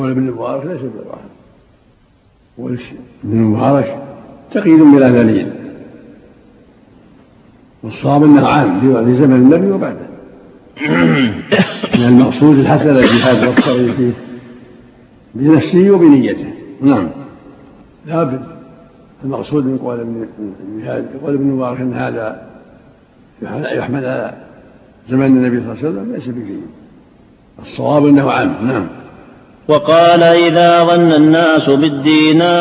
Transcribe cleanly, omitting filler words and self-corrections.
قول ابن المبارك ليس بالراحة، وابن المبارك تقييد بلا دليل، والصواب انه عام في زمن النبي وبعده، من المقصود الحث على الجهاد والصبر فيه بنفسه وبنيته. نعم، لابد المقصود من قول ابن المبارك ان هذا يحمل على زمن النبي صلى الله عليه وسلم ليس بجيد، الصواب انه عام. نعم. وقال إذا ظن الناس بالدينار